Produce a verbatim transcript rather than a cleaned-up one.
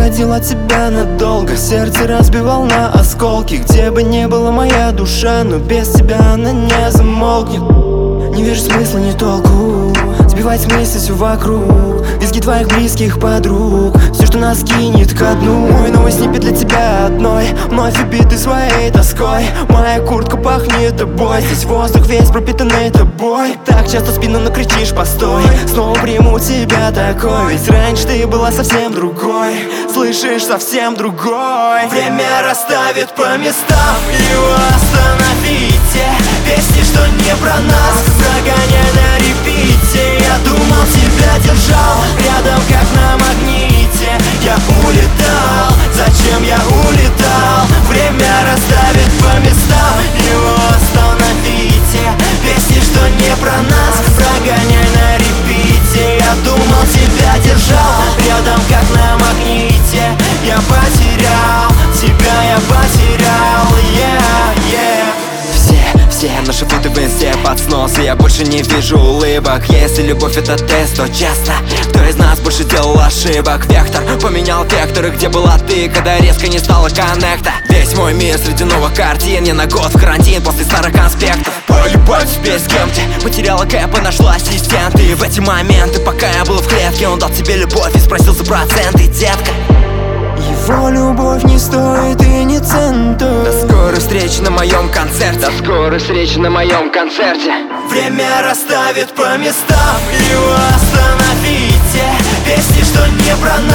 уходил от тебя надолго. Сердце разбивал на осколки. Где бы ни была моя душа, но без тебя она не замолкнет. Не вижу смысла, ни толку сбивать с мысли всю вокруг. Визги твоих близких подруг, все, что нас кинет ко дну. Мой новый снипет для тебя одной, вновь убитый своей тоской. Моя куртка пахнет тобой, здесь воздух весь пропитанный тобой. Так часто в спину, но кричишь постой. Снова приму тебя такой, ведь раньше ты была совсем другой. Слышишь, совсем другой. Время расставит по местам, его остановите. Песни, что не про нас, загоняй на репите. Я думал, тебя держал рядом, как на магните. Я улетал, зачем я улетал? Время расставит по местам, его остановите. Песни, что не про нас, загоняй на репите. Я думал, тебя держал рядом, как на магните. Я потерял, тебя я потерял, yeah, yeah. Все наши фото в инсте под снос, и я больше не вижу улыбок. Если любовь это тест, то честно, кто из нас больше делал ошибок? Вектор поменял векторы, где была ты, когда резко не стало коннекта? Весь мой мир среди новых картин, я на год в карантин после старых конспектов. Поебать теперь с кем ты, потеряла кэп и нашла ассистента. И в эти моменты, пока я был в клетке, он дал тебе любовь и спросил за проценты, детка. Его любовь не стоит и не цента. До скорой встречи на моем концерте. До скорой встречи на моем концерте. Время расставит по местам, его остановите. Песни, что не про